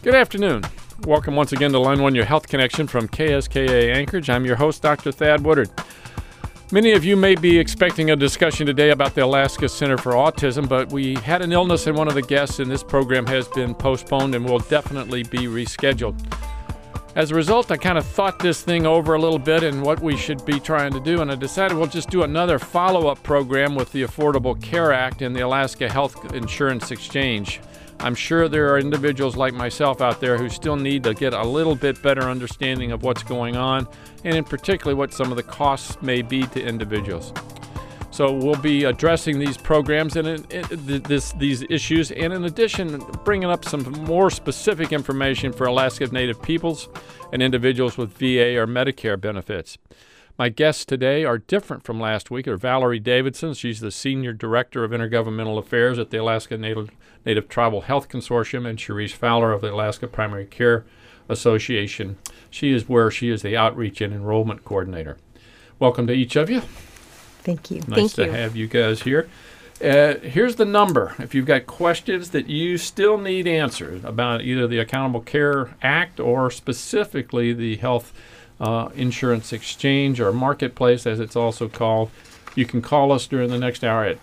Good afternoon. Welcome once again to Line 1, your health connection from KSKA Anchorage. I'm your host, Dr. Thad Woodard. Many of you may be expecting a discussion today about the Alaska Center for Autism, but we had an illness in one of the guests, and this program has been postponed and will definitely be rescheduled. As a result, I kind of thought this thing over a little bit and what we should be trying to do, and I decided we'll just do another follow-up program with the Affordable Care Act and the Alaska Health Insurance Exchange. I'm sure there are individuals like myself out there who still need to get a little bit better understanding of what's going on, and in particular what some of the costs may be to individuals. So we'll be addressing these programs and these issues, and in addition, bringing up some more specific information for Alaska Native peoples and individuals with VA or Medicare benefits. My guests today are different from last week. Valerie Davidson. She's the Senior Director of Intergovernmental Affairs at the Alaska Native Tribal Health Consortium, and Cherise Fowler of the Alaska Primary Care Association. She is the Outreach and Enrollment Coordinator. Welcome to each of you. Thank you. Nice to have you guys here. Here's the number. If you've got questions that you still need answered about either the Accountable Care Act or specifically the Health Insurance Exchange or Marketplace, as it's also called, you can call us during the next hour at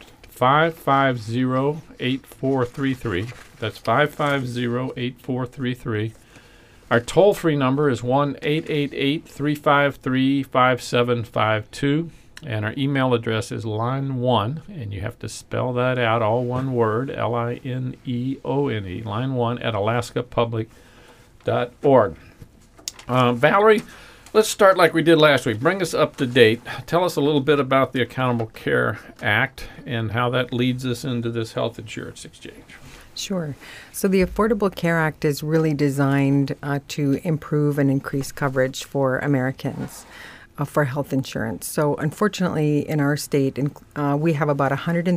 550-8433. That's 550-8433. Our toll-free number is 1-888-353-5752. And our email address is line1, and you have to spell that out, all one word, Lineone, line1 at alaskapublic.org. Valerie, let's start like we did last week. Bring us up to date. Tell us a little bit about the Accountable Care Act and how that leads us into this health insurance exchange. Sure. So the Affordable Care Act is really designed to improve and increase coverage for Americans for health insurance. So unfortunately, in our state, we have about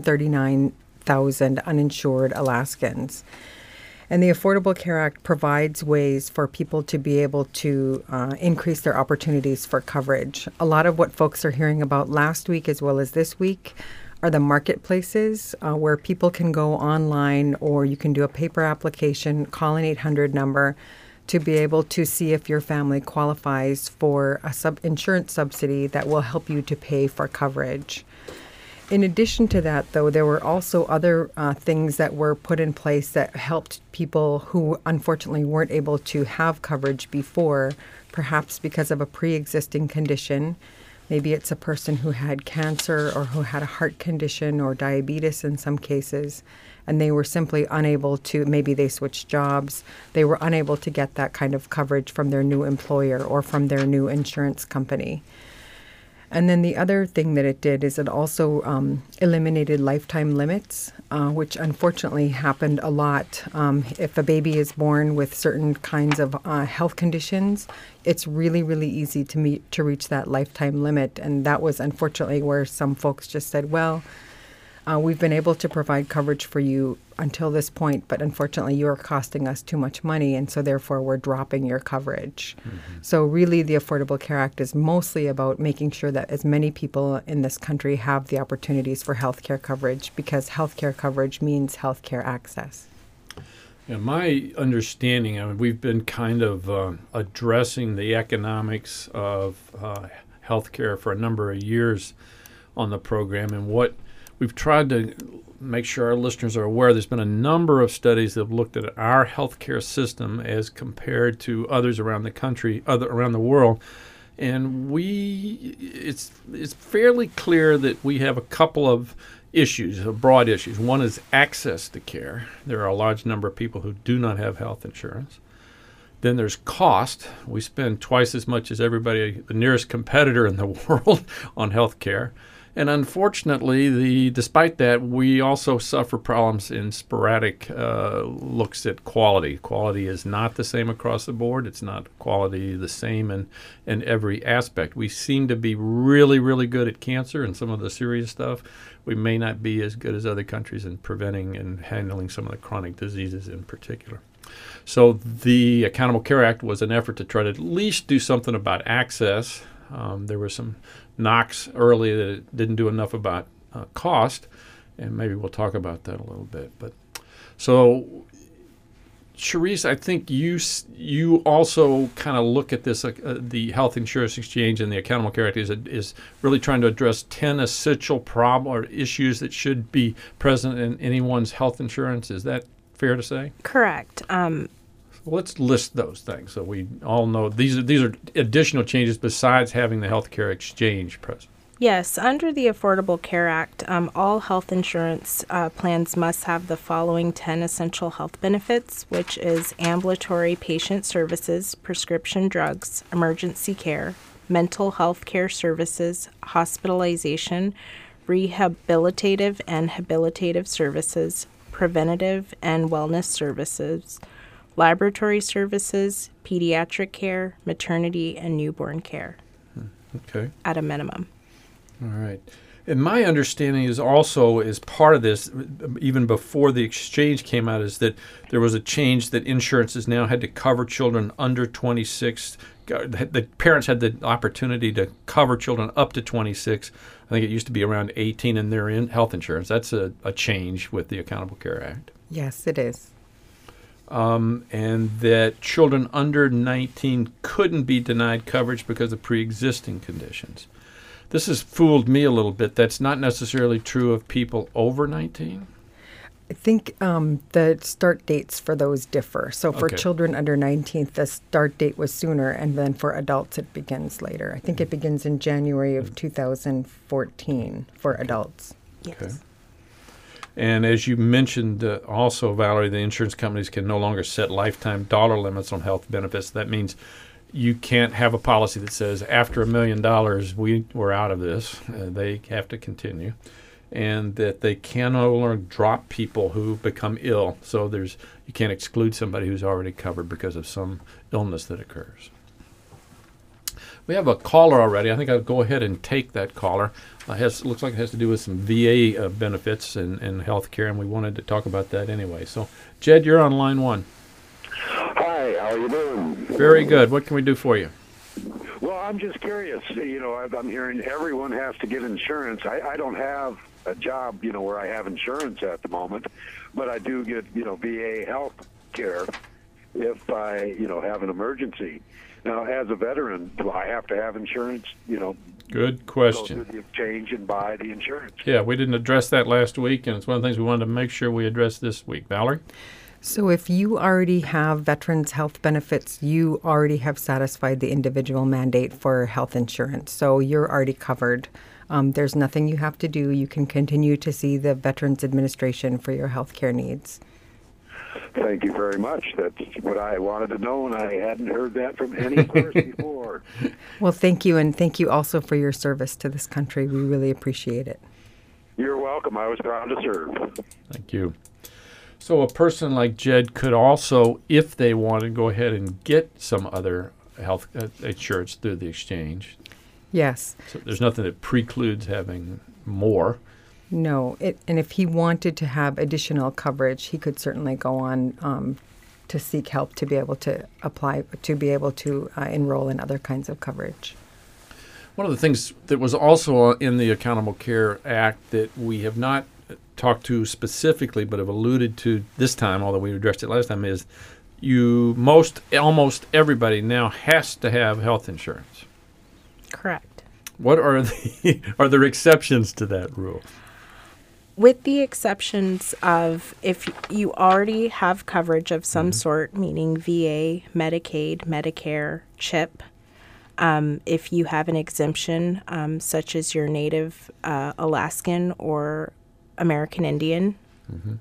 139,000 uninsured Alaskans. And the Affordable Care Act provides ways for people to be able to increase their opportunities for coverage. A lot of what folks are hearing about last week as well as this week are the marketplaces where people can go online, or you can do a paper application, call an 800 number to be able to see if your family qualifies for a insurance subsidy that will help you to pay for coverage. In addition to that, though, there were also other things that were put in place that helped people who unfortunately weren't able to have coverage before, perhaps because of a pre-existing condition. Maybe it's a person who had cancer or who had a heart condition or diabetes in some cases, and they were simply unable to, maybe they switched jobs, they were unable to get that kind of coverage from their new employer or from their new insurance company. And then the other thing that it did is it also eliminated lifetime limits, which unfortunately happened a lot. If a baby is born with certain kinds of health conditions, it's really, really easy to reach that lifetime limit. And that was unfortunately where some folks just said, well, we've been able to provide coverage for you until this point, but unfortunately you're costing us too much money, and so therefore we're dropping your coverage. Mm-hmm. So really the Affordable Care Act is mostly about making sure that as many people in this country have the opportunities for health care coverage, because health care coverage means health care access. Yeah, my understanding, we've been kind of addressing the economics of health care for a number of years on the program, and what we've tried to make sure our listeners are aware. There's been a number of studies that have looked at our healthcare system as compared to others around the country, around the world, and it's fairly clear that we have a couple of issues, broad issues. One is access to care. There are a large number of people who do not have health insurance. Then there's cost. We spend twice as much as everybody, the nearest competitor in the world, on health care. And unfortunately, despite that, we also suffer problems in sporadic looks at quality. Quality is not the same across the board. It's not quality the same in every aspect. We seem to be really, really good at cancer and some of the serious stuff. We may not be as good as other countries in preventing and handling some of the chronic diseases in particular. So the Accountable Care Act was an effort to try to at least do something about access. There were some knocks early that it didn't do enough about cost, and maybe we'll talk about that a little bit. But so Charisse, I think you also kind of look at this, the health insurance exchange and the Accountable Care Act is really trying to address 10 essential problem or issues that should be present in anyone's health insurance. Is that fair to say? Correct. Let's list those things so we all know these are additional changes besides having the healthcare exchange present. Yes, under the Affordable Care Act, all health insurance plans must have the following 10 essential health benefits, which is ambulatory patient services, prescription drugs, emergency care, mental health care services, hospitalization, rehabilitative and habilitative services, preventative and wellness services, laboratory services, pediatric care, maternity, and newborn care. Okay. At a minimum. All right. And my understanding is also, as part of this, even before the exchange came out, is that there was a change that insurances now had to cover children under 26. The parents had the opportunity to cover children up to 26. I think it used to be around 18 in their health insurance. That's a change with the Accountable Care Act. Yes, it is. And that children under 19 couldn't be denied coverage because of pre-existing conditions. This has fooled me a little bit. That's not necessarily true of people over 19. I think the start dates for those differ. So for children under 19, the start date was sooner, and then for adults it begins later. I think it begins in January of 2014 for adults. Yes. Okay. And as you mentioned also, Valerie, the insurance companies can no longer set lifetime dollar limits on health benefits. That means you can't have a policy that says after $1 million we're out of this. They have to continue. And that they can no longer drop people who become ill. So you can't exclude somebody who's already covered because of some illness that occurs. We have a caller already. I think I'll go ahead and take that caller. Looks like it has to do with some VA benefits and health care, and we wanted to talk about that anyway. So, Jed, you're on line one. Hi, how are you doing? Very good. What can we do for you? Well, I'm just curious. I'm hearing everyone has to get insurance. I don't have a job, where I have insurance at the moment, but I do get, VA health care if I, have an emergency. Now, as a veteran, do I have to have insurance, Good question. Go through the exchange and buy the insurance? Yeah, we didn't address that last week, and it's one of the things we wanted to make sure we address this week. Valerie? So if you already have veterans health benefits, you already have satisfied the individual mandate for health insurance. So you're already covered. There's nothing you have to do. You can continue to see the Veterans Administration for your health care needs. Thank you very much. That's what I wanted to know, and I hadn't heard that from any source before. Well, thank you, and thank you also for your service to this country. We really appreciate it. You're welcome. I was proud to serve. Thank you. So a person like Jed could also, if they want to, go ahead and get some other health insurance through the exchange. Yes. So there's nothing that precludes having more. No. And if he wanted to have additional coverage, he could certainly go on to seek help to be able to apply, to be able to enroll in other kinds of coverage. One of the things that was also in the Accountable Care Act that we have not talked to specifically but have alluded to this time, although we addressed it last time, is almost everybody now has to have health insurance. Correct. What are there exceptions to that rule? With the exceptions of if you already have coverage of some sort, meaning VA, Medicaid, Medicare, CHIP, if you have an exemption such as your native Alaskan or American Indian. Mm-hmm.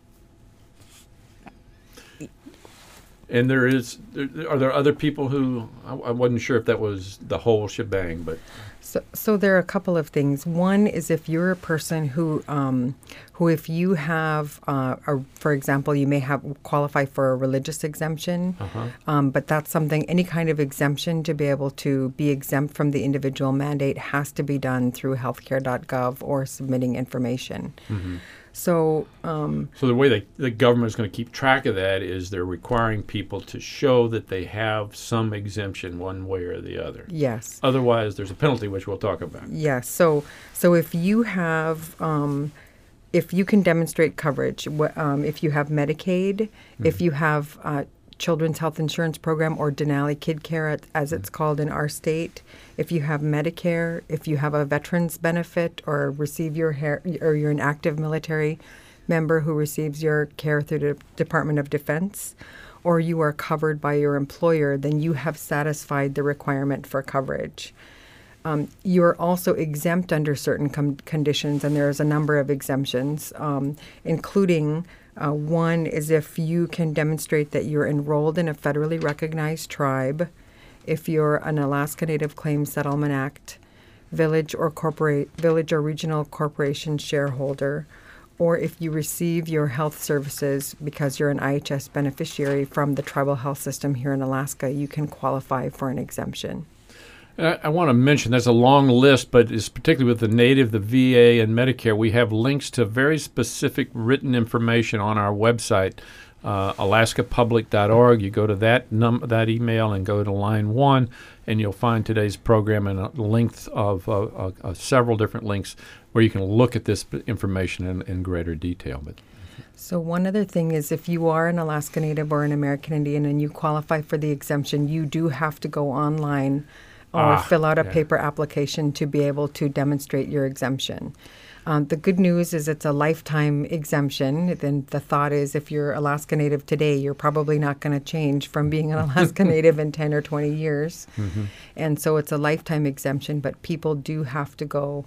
And are there other people who, I wasn't sure if that was the whole shebang, but. So there are a couple of things. One is if you're a person who if you have, for example, you may qualify for a religious exemption, but that's something, any kind of exemption to be able to be exempt from the individual mandate has to be done through healthcare.gov or submitting information. Mm-hmm. So the way the government is going to keep track of that is they're requiring people to show that they have some exemption one way or the other. Yes. Otherwise, there's a penalty, which we'll talk about. Yes. So if you have if you can demonstrate coverage, if you have Medicaid, if you have Children's Health Insurance Program, or Denali Kid Care, as it's called in our state, if you have Medicare, if you have a veterans benefit or receive or you're an active military member who receives your care through the Department of Defense, or you are covered by your employer, then you have satisfied the requirement for coverage. You are also exempt under certain conditions, and there's a number of exemptions, including one is if you can demonstrate that you're enrolled in a federally recognized tribe, if you're an Alaska Native Claims Settlement Act, village or regional corporation shareholder, or if you receive your health services because you're an IHS beneficiary from the tribal health system here in Alaska, you can qualify for an exemption. I want to mention there's a long list, but it's particularly with the Native, the VA, and Medicare. We have links to very specific written information on our website, alaskapublic.org. You go to that email and go to line 1, and you'll find today's program and a length of several different links where you can look at this information in greater detail. But so one other thing is if you are an Alaska Native or an American Indian and you qualify for the exemption, you do have to go online or fill out a paper application to be able to demonstrate your exemption. The good news is it's a lifetime exemption. Then the thought is if you're Alaska Native today, you're probably not going to change from being an Alaska Native in 10 or 20 years. Mm-hmm. And so it's a lifetime exemption, but people do have to go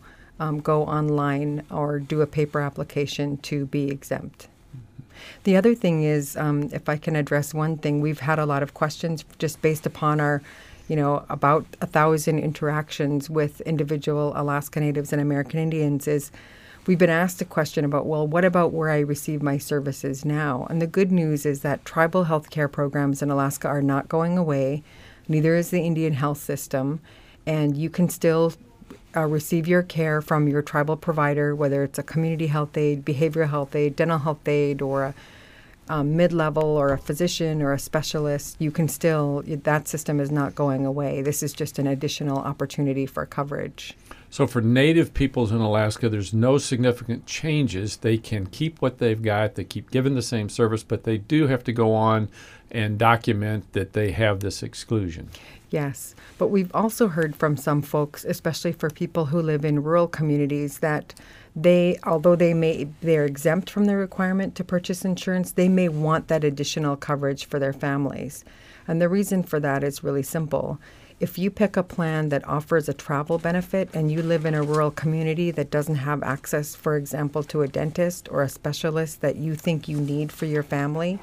online or do a paper application to be exempt. The other thing is, if I can address one thing, we've had a lot of questions just based upon our about 1,000 interactions with individual Alaska Natives and American Indians is we've been asked a question about, well, what about where I receive my services now? And the good news is that tribal health care programs in Alaska are not going away. Neither is the Indian health system. And you can still receive your care from your tribal provider, whether it's a community health aide, behavioral health aide, dental health aide, or a mid-level or a physician or a specialist. You can still, that system is not going away. This is just an additional opportunity for coverage. So for Native peoples in Alaska, there's no significant changes. They can keep what they've got. They keep giving the same service, but they do have to go on and document that they have this exclusion. Yes, but we've also heard from some folks, especially for people who live in rural communities, that although they're exempt from the requirement to purchase insurance, they may want that additional coverage for their families. And the reason for that is really simple. If you pick a plan that offers a travel benefit and you live in a rural community that doesn't have access, for example, to a dentist or a specialist that you think you need for your family,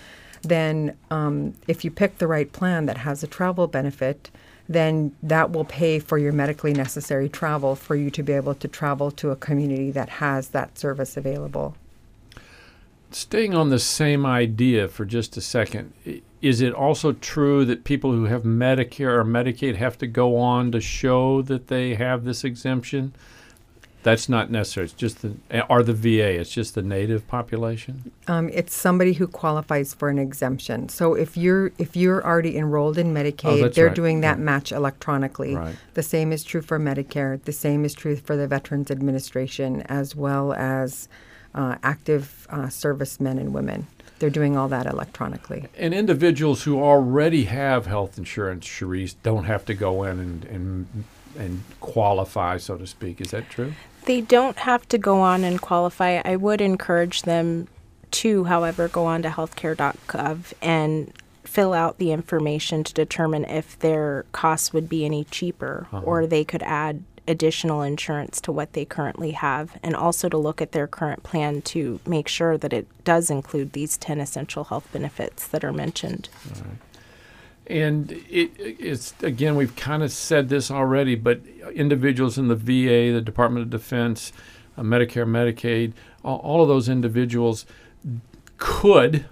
then if you pick the right plan that has a travel benefit, then that will pay for your medically necessary travel for you to be able to travel to a community that has that service available. Staying on the same idea for just a second, is it also true that people who have Medicare or Medicaid have to go on to show that they have this exemption? That's not necessary. It's just the VA. It's just the Native population. It's somebody who qualifies for an exemption. So if you're already enrolled in Medicaid, they're right. doing that match electronically. Right. The same is true for Medicare. The same is true for the Veterans Administration, as well as active servicemen and women. They're doing all that electronically. And individuals who already have health insurance, Cherise, don't have to go in and qualify, so to speak. Is that true? They don't have to go on and qualify. I would encourage them to, however, go on to healthcare.gov and fill out the information to determine if their costs would be any cheaper, or they could add additional insurance to what they currently have, and also to look at their current plan to make sure that it does include these 10 essential health benefits that are mentioned. All right. And it's again, we've kind of said this already, but individuals in the VA, the Department of Defense, Medicare, Medicaid, all of those individuals could,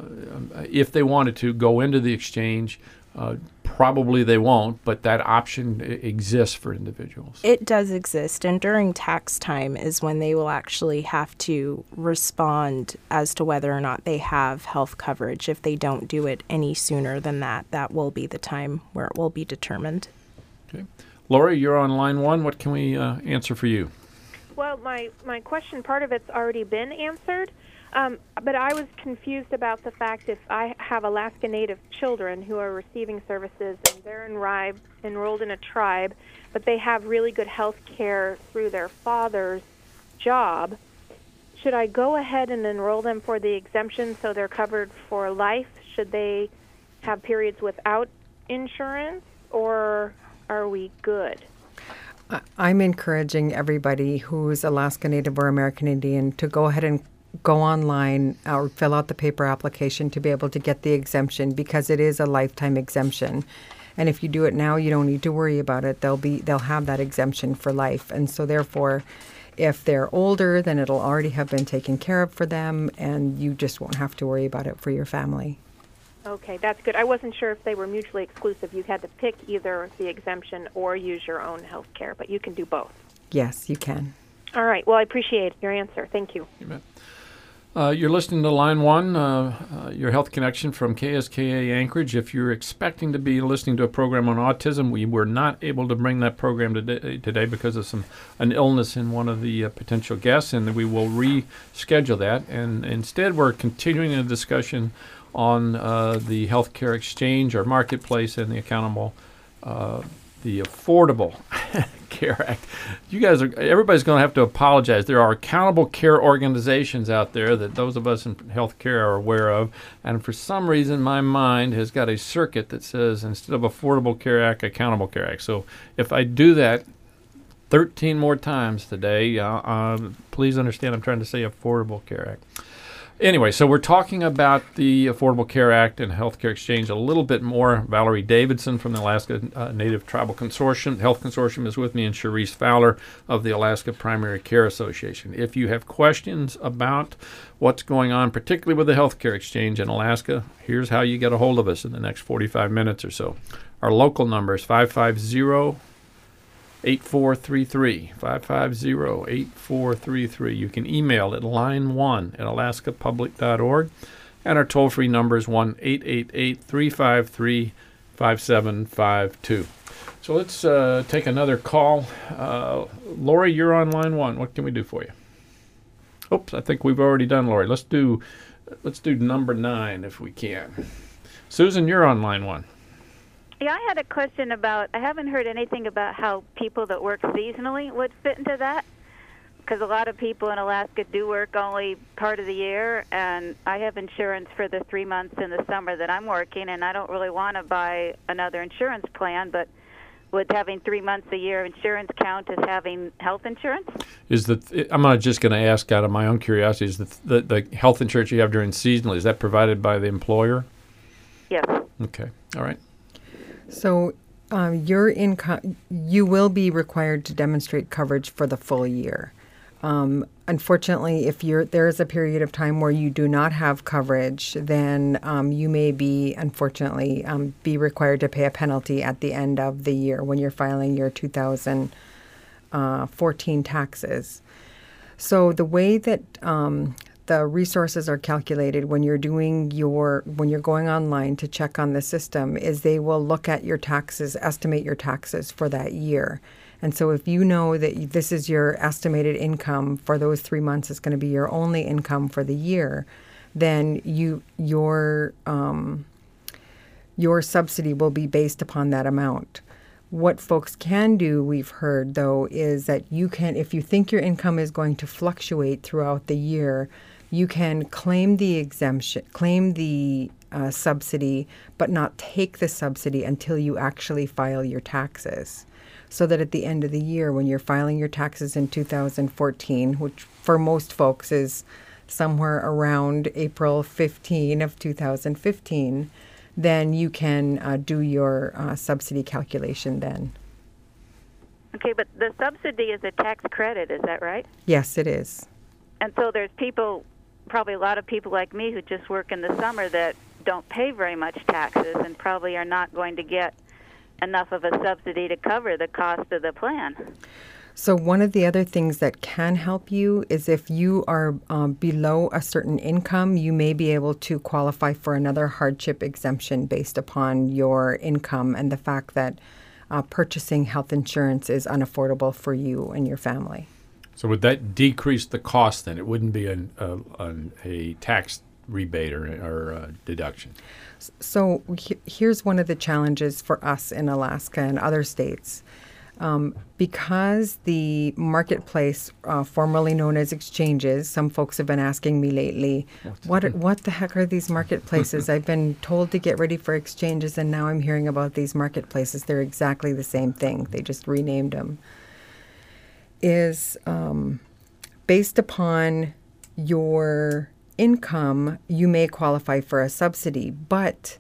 if they wanted to, go into the exchange. Probably they won't, but that option exists for individuals. It does exist, and during tax time is when they will actually have to respond as to whether or not they have health coverage. If they don't do it any sooner than that, that will be the time where it will be determined. Okay. Lori, you're on line 1. What can we answer for you? Well, my question, part of it's already been answered, but I was confused about the fact if I have Alaska Native children who are receiving services and they're enrolled in a tribe, but they have really good health care through their father's job, should I go ahead and enroll them for the exemption so they're covered for life? Should they have periods without insurance, or are we good? I'm encouraging everybody who's Alaska Native or American Indian to go ahead and go online or fill out the paper application to be able to get the exemption, because it is a lifetime exemption. And if you do it now, you don't need to worry about it. They'll have that exemption for life. And so therefore, if they're older, then it'll already have been taken care of for them, and you just won't have to worry about it for your family. Okay, that's good. I wasn't sure if they were mutually exclusive. You had to pick either the exemption or use your own health care, but you can do both. Yes, you can. All right. Well, I appreciate your answer. Thank you. You bet. You're listening to Line 1, your health connection from KSKA Anchorage. If you're expecting to be listening to a program on autism, we were not able to bring that program today because of an illness in one of the potential guests, and we will reschedule that. And instead, we're continuing a discussion on the healthcare exchange or marketplace and the Affordable Care Act. Everybody's going to have to apologize. There are accountable care organizations out there that those of us in healthcare are aware of, and for some reason my mind has got a circuit that says instead of Affordable Care Act, Accountable Care Act. So if I do that 13 more times today, please understand I'm trying to say Affordable Care Act. Anyway, so we're talking about the Affordable Care Act and Healthcare Exchange a little bit more. Valerie Davidson from the Alaska Native Tribal Consortium, Health Consortium, is with me, and Cherise Fowler of the Alaska Primary Care Association. If you have questions about what's going on, particularly with the Healthcare Exchange in Alaska, here's how you get a hold of us in the next 45 minutes or so. Our local number is 550-8433, 550-8433. You can email at line1@alaskapublic.org, and our toll-free number is 1-888-353-5752. So let's take another call. Lori, you're on line 1. What can we do for you? Oops, I think we've already done Lori. Let's do number 9 if we can. Susan, you're on line 1. Yeah, I had a question about, I haven't heard anything about how people that work seasonally would fit into that, because a lot of people in Alaska do work only part of the year, and I have insurance for the 3 months in the summer that I'm working, and I don't really want to buy another insurance plan, but would having 3 months a year insurance count as having health insurance? I'm just going to ask out of my own curiosity, is the health insurance you have during seasonal, is that provided by the employer? Yes. Okay, all right. So your income, you will be required to demonstrate coverage for the full year. Unfortunately, if there is a period of time where you do not have coverage, then you may be, unfortunately, be required to pay a penalty at the end of the year when you're filing your 2014 taxes. So the way that the resources are calculated when you're going online to check on the system is they will look at your taxes, estimate your taxes for that year. And so if you know that this is your estimated income for those 3 months, it's going to be your only income for the year, then your subsidy will be based upon that amount. What folks can do, we've heard, though, is that you can, if you think your income is going to fluctuate throughout the year, you can claim the exemption, claim the subsidy, but not take the subsidy until you actually file your taxes. So that at the end of the year, when you're filing your taxes in 2014, which for most folks is somewhere around April 15 of 2015, then you can do your subsidy calculation then. Okay, but the subsidy is a tax credit, is that right? Yes, it is. And so there's people, probably a lot of people like me who just work in the summer that don't pay very much taxes and probably are not going to get enough of a subsidy to cover the cost of the plan. So one of the other things that can help you is if you are below a certain income, you may be able to qualify for another hardship exemption based upon your income and the fact that purchasing health insurance is unaffordable for you and your family. So would that decrease the cost then? It wouldn't be a tax rebate or deduction. So here's one of the challenges for us in Alaska and other states. Because the marketplace, formerly known as exchanges, some folks have been asking me lately, what the heck are these marketplaces? I've been told to get ready for exchanges, and now I'm hearing about these marketplaces. They're exactly the same thing. They just renamed them. Is based upon your income, you may qualify for a subsidy, but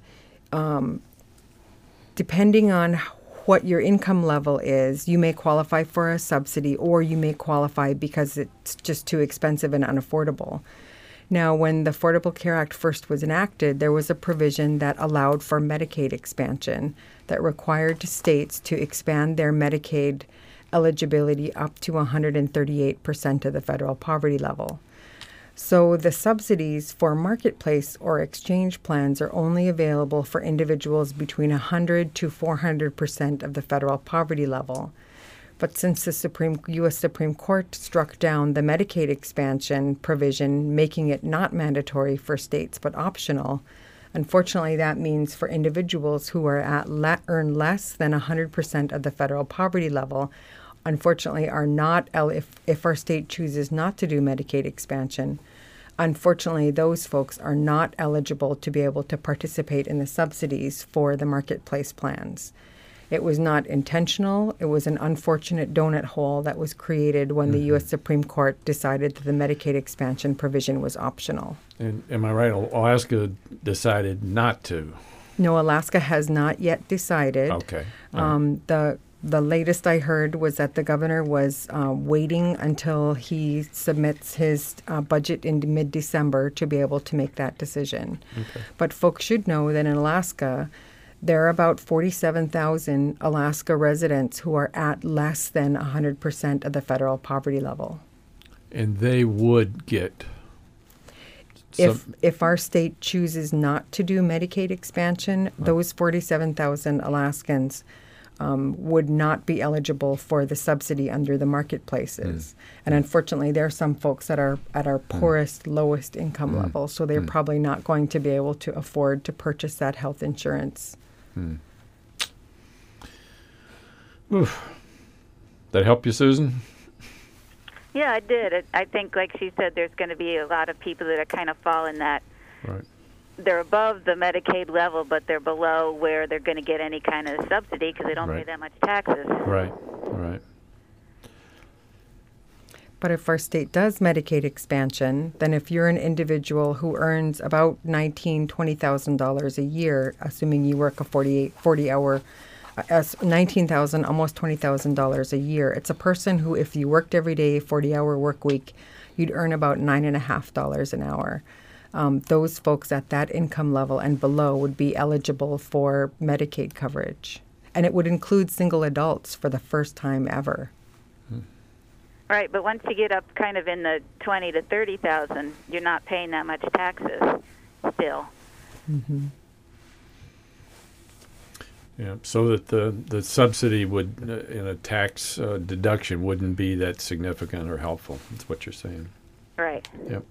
depending on what your income level is, you may qualify for a subsidy, or you may qualify because it's just too expensive and unaffordable. Now, when the Affordable Care Act first was enacted, there was a provision that allowed for Medicaid expansion that required states to expand their Medicaid eligibility up to 138% of the federal poverty level. So the subsidies for marketplace or exchange plans are only available for individuals between 100 to 400% of the federal poverty level. But since the U.S. Supreme Court struck down the Medicaid expansion provision, making it not mandatory for states but optional, unfortunately that means for individuals who are earn less than 100% of the federal poverty level, unfortunately are not, if our state chooses not to do Medicaid expansion, unfortunately those folks are not eligible to be able to participate in the subsidies for the marketplace plans. It was not intentional. It was an unfortunate donut hole that was created when the U.S. Supreme Court decided that the Medicaid expansion provision was optional. And am I right? Alaska decided not to. No, Alaska has not yet decided. Okay. The latest I heard was that the governor was waiting until he submits his budget in mid-December to be able to make that decision. Okay. But folks should know that in Alaska, there are about 47,000 Alaska residents who are at less than 100% of the federal poverty level. And they would get... If our state chooses not to do Medicaid expansion, those 47,000 Alaskans would not be eligible for the subsidy under the marketplaces. And unfortunately, there are some folks that are at our poorest, lowest income level, so they're probably not going to be able to afford to purchase that health insurance. Oof. That help you, Susan? Yeah, I did. I think, like she said, there's going to be a lot of people that are kind of fall in that. Right. They're above the Medicaid level, but they're below where they're going to get any kind of subsidy because they don't pay that much taxes. Right, right. But if our state does Medicaid expansion, then if you're an individual who earns about $19,000, $20,000 a year, assuming you work a 40-hour, $19,000, almost $20,000 a year, it's a person who, if you worked every day, 40-hour work week, you'd earn about $9.50 an hour. Those folks at that income level and below would be eligible for Medicaid coverage. And it would include single adults for the first time ever. Right, but once you get up kind of in the 20 to 30,000, you're not paying that much taxes still. Mm-hmm. Yeah, so that the subsidy would, in a tax deduction, wouldn't be that significant or helpful. That's what you're saying. Right. Yep.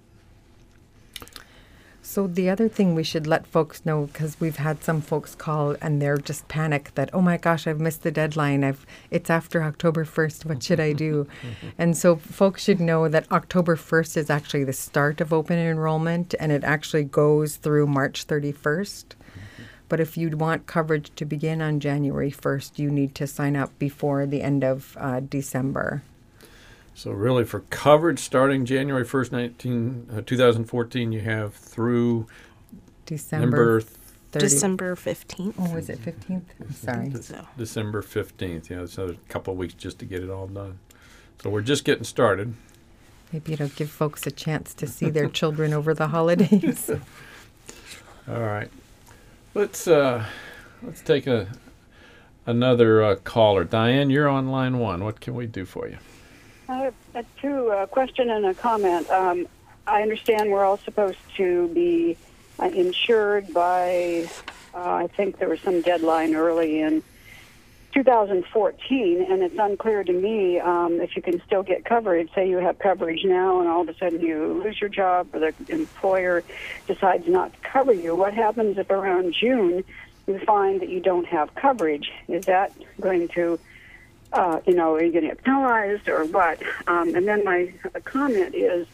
So the other thing we should let folks know, because we've had some folks call and they're just panicked that, oh my gosh, I've missed the deadline. It's after October 1st. What should I do? And so folks should know that October 1st is actually the start of open enrollment, and it actually goes through March 31st. But if you'd want coverage to begin on January 1st, you need to sign up before the end of December. So really for coverage starting January 1st, 2014, you have through December 30th. December 15th. Oh, is it 15th? I'm sorry. December 15th. Yeah, so a couple of weeks just to get it all done. So we're just getting started. Maybe it'll give folks a chance to see their children over the holidays. All right. Let's take another caller. Diane, you're on line one. What can we do for you? I have a question and a comment. I understand we're all supposed to be insured by, I think there was some deadline early in 2014, and it's unclear to me if you can still get coverage. Say you have coverage now, and all of a sudden you lose your job, or the employer decides not to cover you. What happens if around June you find that you don't have coverage? Is that going to, are you going to get penalized or what? And then my comment is,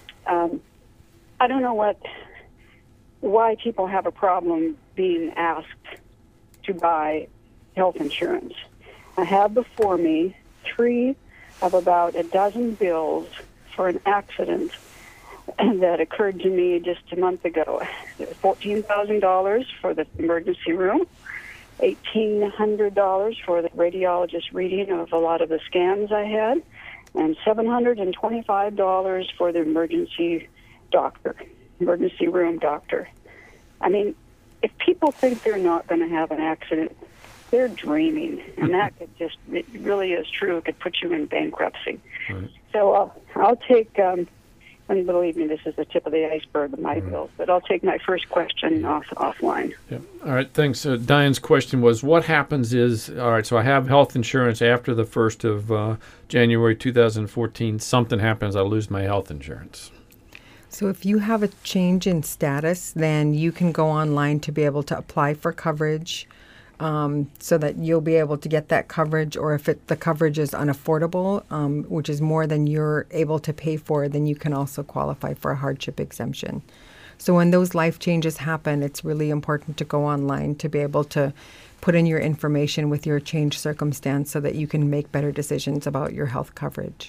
I don't know why people have a problem being asked to buy health insurance. I have before me 3 of about a dozen bills for an accident that occurred to me just a month ago. $14,000 for the emergency room, $1,800 for the radiologist reading of a lot of the scans I had, and $725 for the emergency room doctor. I mean, if people think they're not going to have an accident, they're dreaming, and that it really is true. It could put you in bankruptcy. Right. So I'll take, and believe me, this is the tip of the iceberg of my bills, but I'll take my first question offline. Yeah. All right, thanks. Diane's question was, what happens is, all right, so I have health insurance after the 1st of January 2014. Something happens, I lose my health insurance. So if you have a change in status, then you can go online to be able to apply for coverage, so that you'll be able to get that coverage. Or if the coverage is unaffordable, which is more than you're able to pay for, then you can also qualify for a hardship exemption. So when those life changes happen, it's really important to go online to be able to put in your information with your changed circumstance so that you can make better decisions about your health coverage.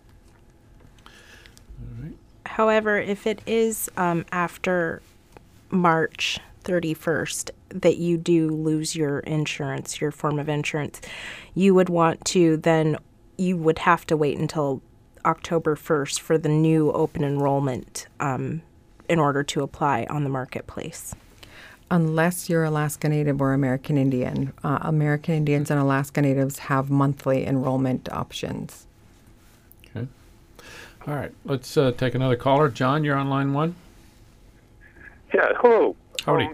However, if it is after March 31st that you do lose your insurance, your form of insurance, you would have to wait until October 1st for the new open enrollment in order to apply on the marketplace. Unless you're Alaska Native or American Indian. American Indians and Alaska Natives have monthly enrollment options. Okay. All right. Let's take another caller. John, you're on line 1. Yeah, hello. Howdy.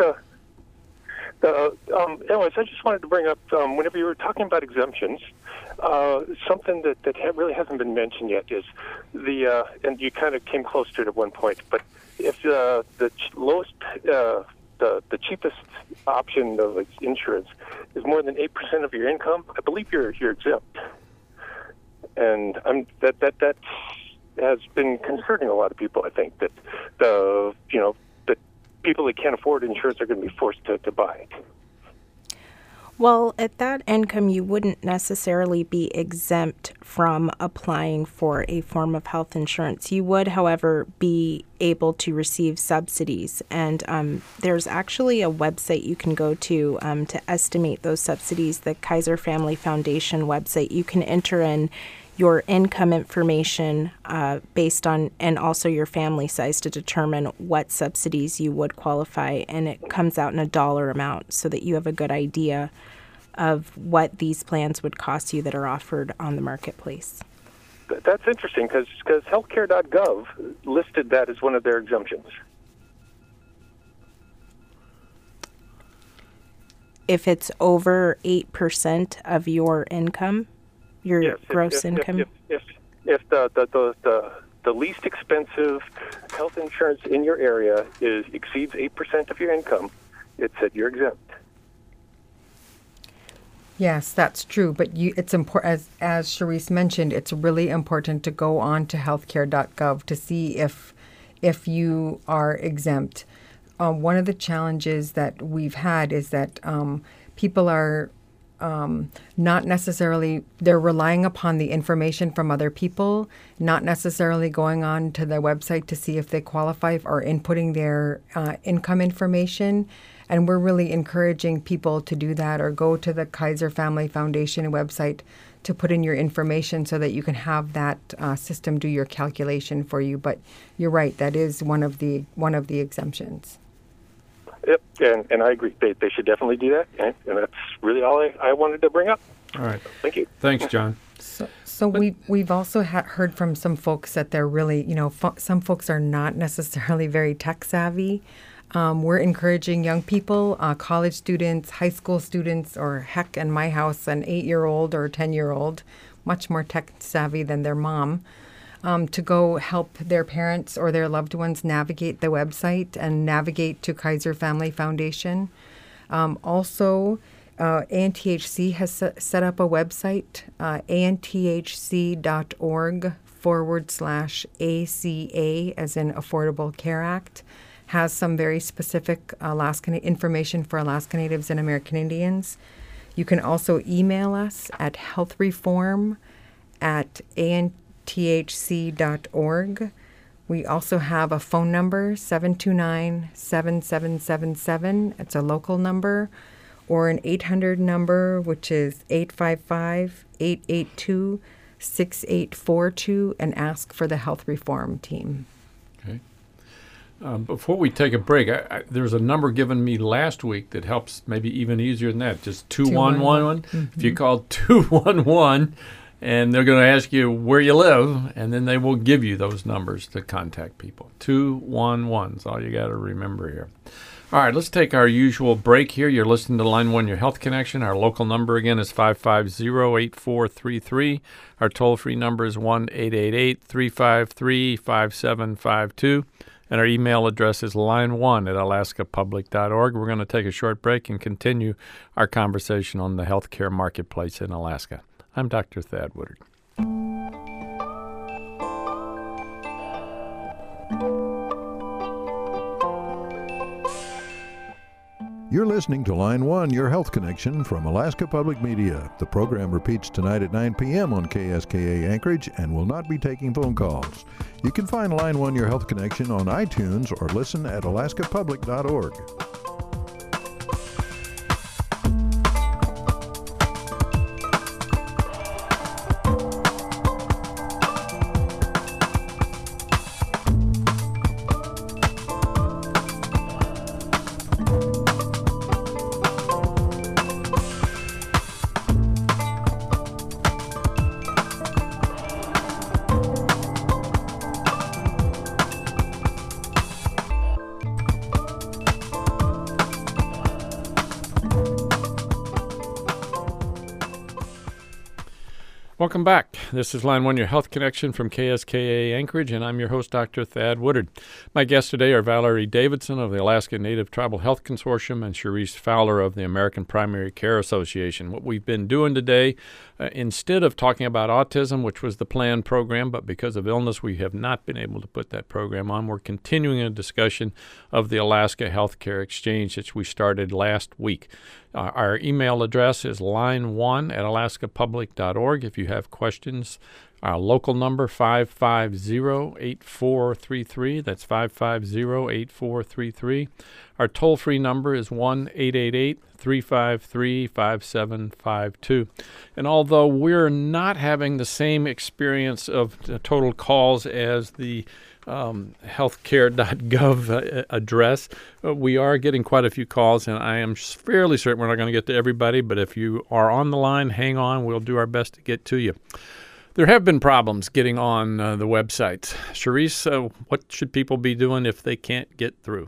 Anyways, I just wanted to bring up, whenever you were talking about exemptions, something that really hasn't been mentioned yet is and you kind of came close to it at one point, but if the lowest, the cheapest option of insurance is more than 8% of your income, I believe you're exempt. And that has been concerning a lot of people. I think that the people that can't afford insurance are going to be forced to buy it. Well, at that income, you wouldn't necessarily be exempt from applying for a form of health insurance. You would, however, be able to receive subsidies. And there's actually a website you can go to estimate those subsidies, the Kaiser Family Foundation website. You can enter in your income information based on, and also your family size to determine what subsidies you would qualify, and it comes out in a dollar amount so that you have a good idea of what these plans would cost you that are offered on the marketplace. That's interesting because healthcare.gov listed that as one of their exemptions. If it's over 8% of your income, your gross income? If the least expensive health insurance in your area exceeds 8% of your income, it said you're exempt. Yes, that's true. But it's important, as Charisse mentioned, it's really important to go on to healthcare.gov to see if you are exempt. One of the challenges that we've had is that people are not necessarily, they're relying upon the information from other people, not necessarily going on to the website to see if they qualify or inputting their income information. And we're really encouraging people to do that, or go to the Kaiser Family Foundation website to put in your information so that you can have that system do your calculation for you. But you're right, that is one of the exemptions. Yep, and I agree. They should definitely do that, and that's really all I wanted to bring up. All right. Thank you. Thanks, John. So we've also heard from some folks that they're really, some folks are not necessarily very tech savvy. We're encouraging young people, college students, high school students, or heck, in my house, an 8-year-old or 10-year-old, much more tech savvy than their mom, to go help their parents or their loved ones navigate the website and navigate to Kaiser Family Foundation. Also, ANTHC has set up a website, anthc.org/ACA, as in Affordable Care Act, has some very specific Alaska information for Alaska Natives and American Indians. You can also email us at healthreform@anthc.org. We also have a phone number, 729-7777. It's a local number, or an 800 number, which is 855-882-6842, and ask for the Health Reform team. Okay. Before we take a break, there's a number given me last week that helps maybe even easier than that, just 2111. Mm-hmm. If you call 211, and they're going to ask you where you live, and then they will give you those numbers to contact people. 211 is all you got to remember here. All right, let's take our usual break here. You're listening to Line 1, Your Health Connection. Our local number, again, is 550-8433. Our toll-free number is 1-888-353-5752. And our email address is line1@alaskapublic.org. We're going to take a short break and continue our conversation on the healthcare marketplace in Alaska. I'm Dr. Thad Woodard. You're listening to Line 1, Your Health Connection from Alaska Public Media. The program repeats tonight at 9 p.m. on KSKA Anchorage and will not be taking phone calls. You can find Line 1, Your Health Connection on iTunes or listen at alaskapublic.org. Welcome back. This is Line 1, Your Health Connection from KSKA Anchorage, and I'm your host, Dr. Thad Woodard. My guests today are Valerie Davidson of the Alaska Native Tribal Health Consortium and Cherise Fowler of the American Primary Care Association. What we've been doing today, instead of talking about autism, which was the planned program, but because of illness we have not been able to put that program on, we're continuing a discussion of the Alaska Healthcare Exchange, which we started last week. Our email address is line1@alaskapublic.org. If you have questions, our local number, 550-8433. That's 550-8433. Our toll-free number is 1-888-353-5752. And although we're not having the same experience of total calls as the healthcare.gov address, we are getting quite a few calls, and I am fairly certain we're not going to get to everybody, but if you are on the line, hang on. We'll do our best to get to you. There have been problems getting on the websites. Cherise, what should people be doing if they can't get through?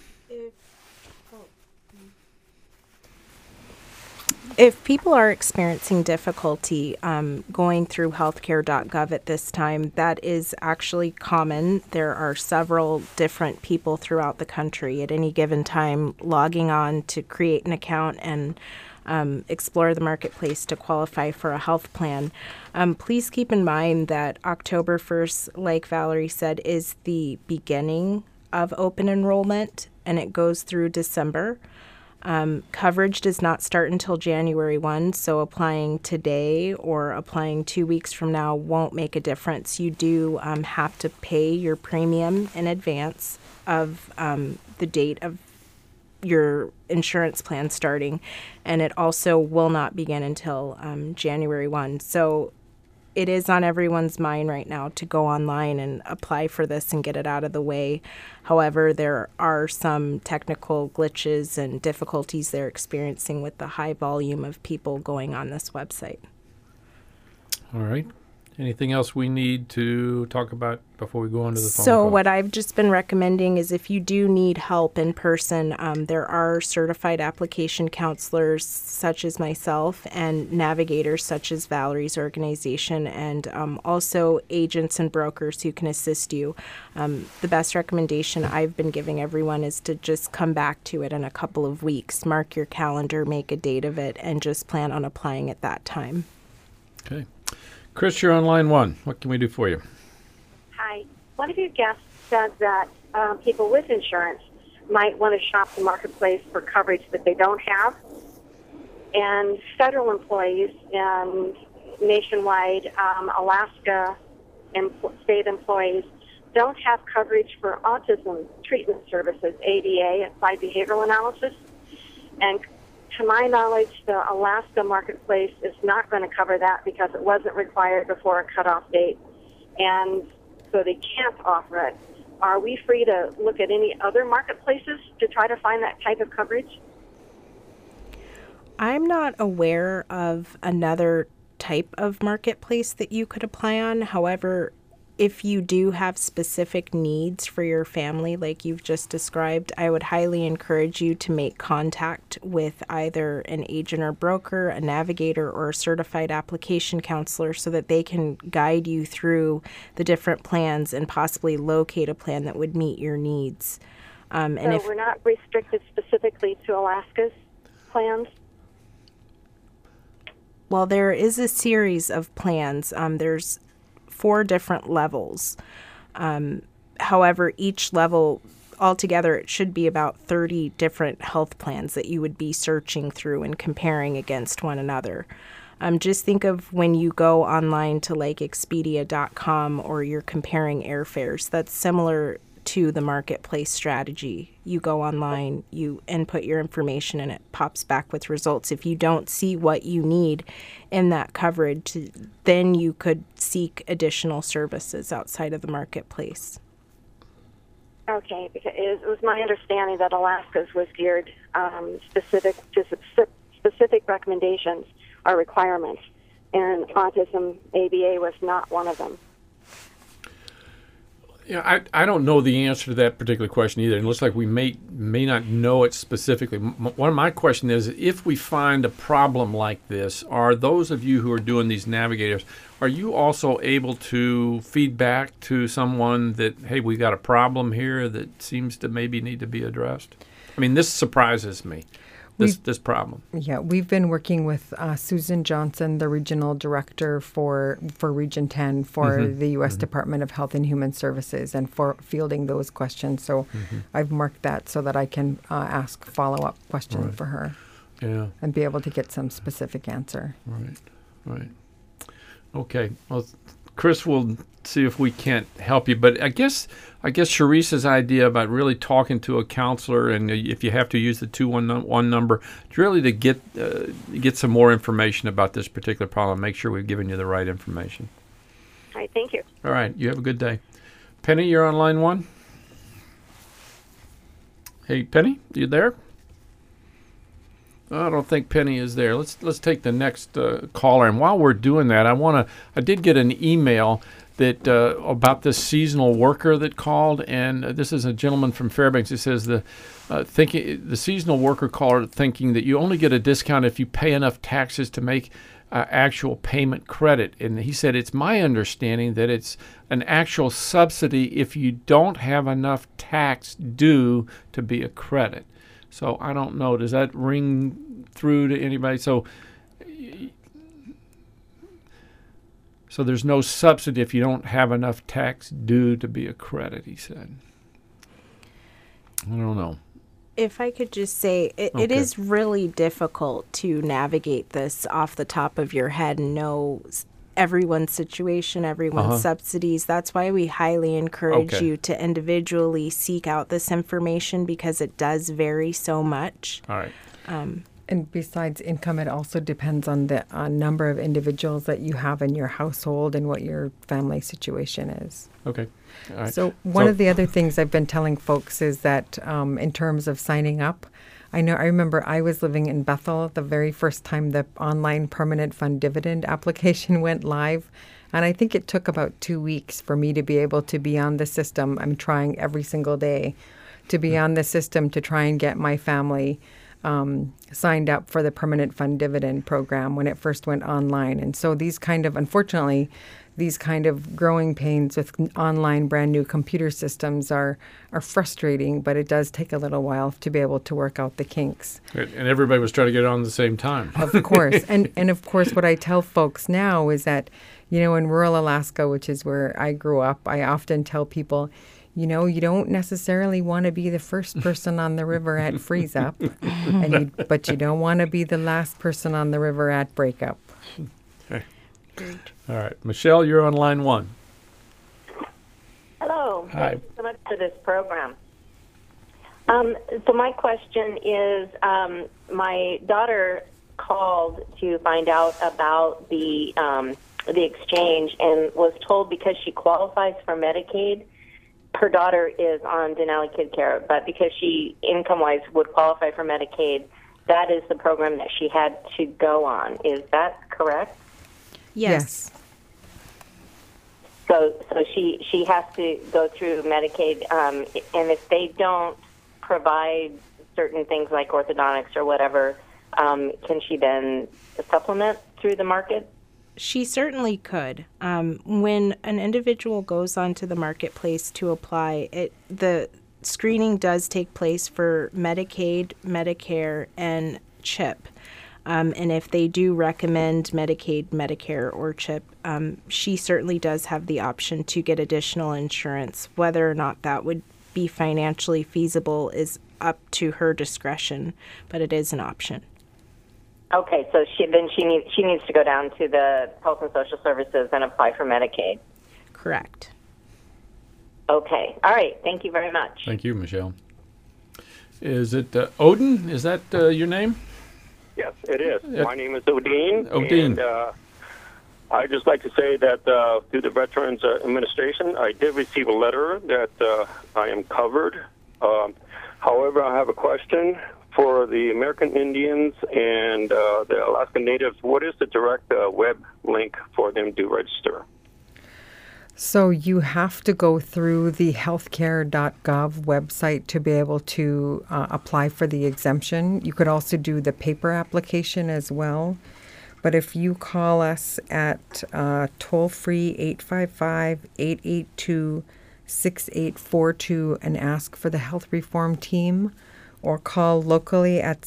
If people are experiencing difficulty going through healthcare.gov at this time, that is actually common. There are several different people throughout the country at any given time logging on to create an account and explore the marketplace to qualify for a health plan. Please keep in mind that October 1st, like Valerie said, is the beginning of open enrollment, and it goes through December. Coverage does not start until January 1, so applying today or applying 2 weeks from now won't make a difference. You do have to pay your premium in advance of the date of your insurance plan starting, and it also will not begin until January 1. So it is on everyone's mind right now to go online and apply for this and get it out of the way. However, there are some technical glitches and difficulties they're experiencing with the high volume of people going on this website. All right. Anything else we need to talk about before we go on to the phone So call? what I've just been recommending is if you do need help in person, there are certified application counselors such as myself and navigators such as Valerie's organization, and also agents and brokers who can assist you. The best recommendation I've been giving everyone is to just come back to it in a couple of weeks. Mark your calendar, make a date of it, and just plan on applying at that time. Okay. Chris, you're on line one. What can we do for you? Hi. One of your guests said that people with insurance might want to shop the marketplace for coverage that they don't have. And federal employees and nationwide Alaska state employees don't have coverage for autism treatment services, ABA, applied behavioral analysis. And to my knowledge, the Alaska marketplace is not going to cover that because it wasn't required before a cutoff date, and so they can't offer it. Are we free to look at any other marketplaces to try to find that type of coverage? I'm not aware of another type of marketplace that you could apply on. However, if you do have specific needs for your family, like you've just described, I would highly encourage you to make contact with either an agent or broker, a navigator, or a certified application counselor so that they can guide you through the different plans and possibly locate a plan that would meet your needs. So we're not restricted specifically to Alaska's plans? Well, there is a series of plans. There's 4 different levels. However, each level altogether, it should be about 30 different health plans that you would be searching through and comparing against one another. Just think of when you go online to like Expedia.com or you're comparing airfares. That's similar to the marketplace strategy. You go online, you input your information, and it pops back with results. If you don't see what you need in that coverage, then you could seek additional services outside of the marketplace. Okay, because it was my understanding that Alaska's was geared specific recommendations or requirements, and autism ABA was not one of them. Yeah, I don't know the answer to that particular question either. It looks like we may not know it specifically. One of my questions is, if we find a problem like this, are those of you who are doing these navigators, are you also able to feed back to someone that, hey, we got a problem here that seems to maybe need to be addressed? I mean, this surprises me. This problem. Yeah, we've been working with Susan Johnson, the regional director for Region 10 for the U.S. Department of Health and Human Services, and for fielding those questions. So I've marked that so that I can ask follow-up questions for her. Yeah. And be able to get some specific answer. Right. Okay. Well, Chris will see if we can't help you. But I guess Sharice's idea about really talking to a counselor, and if you have to use the 211 number, it's really to get some more information about this particular problem. Make sure we've given you the right information. All right, thank you. All right. You have a good day. Penny, you're on line one. Hey, Penny, you there? I don't think Penny is there. Let's take the next caller. And while we're doing that, I did get an email that about this seasonal worker that called, and this is a gentleman from Fairbanks. He says the seasonal worker called thinking that you only get a discount if you pay enough taxes to make actual payment credit. And he said it's my understanding that it's an actual subsidy if you don't have enough tax due to be a credit. So I don't know. Does that ring through to anybody? So there's no subsidy if you don't have enough tax due to be a credit, he said. I don't know. If I could just say, it is really difficult to navigate this off the top of your head and know everyone's situation, everyone's subsidies. That's why we highly encourage you to individually seek out this information, because it does vary so much. All right. And besides income, it also depends on the number of individuals that you have in your household and what your family situation is. Okay. All right. So one of the other things I've been telling folks is that in terms of signing up, I remember I was living in Bethel the very first time the online permanent fund dividend application went live, And I think it took about 2 weeks for me to be able to be on the system. I'm trying every single day to be on the system to try and get my family signed up for the permanent fund dividend program when it first went online. And so unfortunately, these kind of growing pains with online brand new computer systems are frustrating, but it does take a little while to be able to work out the kinks. And everybody was trying to get on at the same time. Of course. And of course, what I tell folks now is that, in rural Alaska, which is where I grew up, I often tell people, you don't necessarily want to be the first person on the river at freeze up, but you don't want to be the last person on the river at break up. Okay. Great. All right. Michelle, you're on line 1. Hello. Hi. Thanks so much for this program. So my question is, my daughter called to find out about the exchange and was told because she qualifies for Medicaid, her daughter is on Denali Kid Care, but because she income-wise would qualify for Medicaid, that is the program that she had to go on. Is that correct? Yes. So she has to go through Medicaid, and if they don't provide certain things like orthodontics or whatever, can she then supplement through the market? She certainly could. When an individual goes onto the marketplace to apply, the screening does take place for Medicaid, Medicare, and CHIP. And if they do recommend Medicaid, Medicare, or CHIP, she certainly does have the option to get additional insurance. Whether or not that would be financially feasible is up to her discretion, but it is an option. Okay, so she needs to go down to the Health and Social Services and apply for Medicaid. Correct. Okay. All right. Thank you very much. Thank you, Michelle. Is it Odin? Is that your name? Yes, it is. My name is Odin. Odin. And I'd just like to say that through the Veterans Administration, I did receive a letter that I am covered. However, I have a question for the American Indians and the Alaska Natives. What is the direct web link for them to register? So you have to go through the healthcare.gov website to be able to apply for the exemption. You could also do the paper application as well. But if you call us at toll-free 855-882-6842 and ask for the health reform team, or call locally at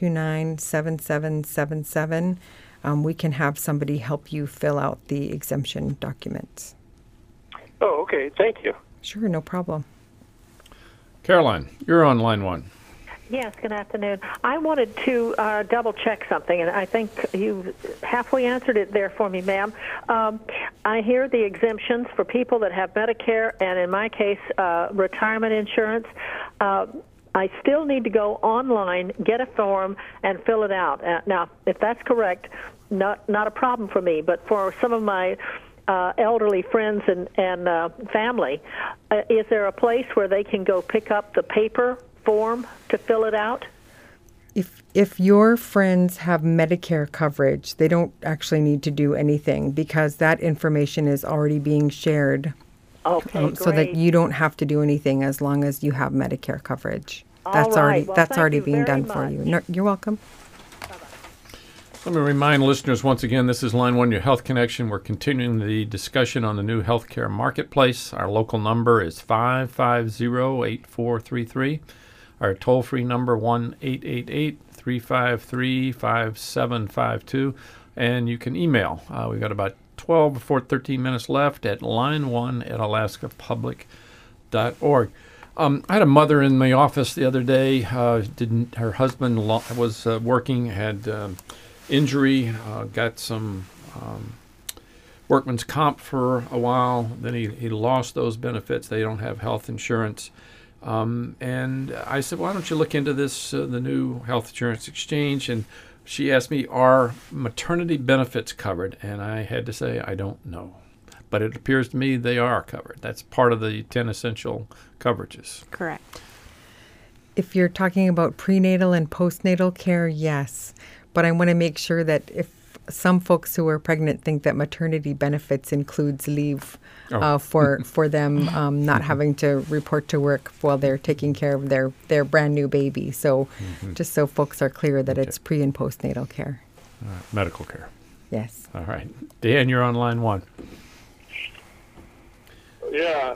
729-7777, we can have somebody help you fill out the exemption documents. Oh, okay. Thank you. Sure, no problem. Caroline, you're on line 1. Yes, good afternoon. I wanted to double-check something, and I think you halfway answered it there for me, ma'am. I hear the exemptions for people that have Medicare and, in my case, retirement insurance. I still need to go online, get a form, and fill it out. Now, if that's correct, not a problem for me, but for some of my elderly friends and family, is there a place where they can go pick up the paper form to fill it out? If your friends have Medicare coverage, they don't actually need to do anything because that information is already being shared. Okay, so that you don't have to do anything as long as you have Medicare coverage. That's already being done for you. No, you're welcome. Let me remind listeners once again, this is Line 1, your Health Connection. We're continuing the discussion on the new healthcare marketplace. Our local number is 550-8433. Our toll-free number, 1-888-353-5752. And you can email. We've got about 12 or 13 minutes left at line1@alaskapublic.org. I had a mother in my office the other day. Her husband was working, had injury, got some workman's comp for a while. Then he lost those benefits. They don't have health insurance. And I said, why don't you look into this, the new health insurance exchange? And she asked me, are maternity benefits covered? And I had to say, I don't know. But it appears to me they are covered. That's part of the 10 essential coverages. Correct. If you're talking about prenatal and postnatal care, yes. But I want to make sure that if some folks who are pregnant think that maternity benefits includes leave for them not having to report to work while they're taking care of their brand new baby. So just so folks are clear that it's pre and postnatal care. Medical care. Yes. All right. Dan, you're on line 1. Yeah.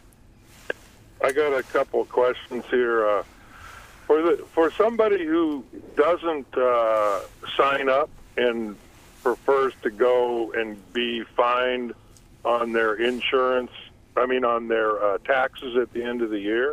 I got a couple of questions here. For somebody who doesn't sign up and prefers to go and be fined on their insurance, on their taxes at the end of the year,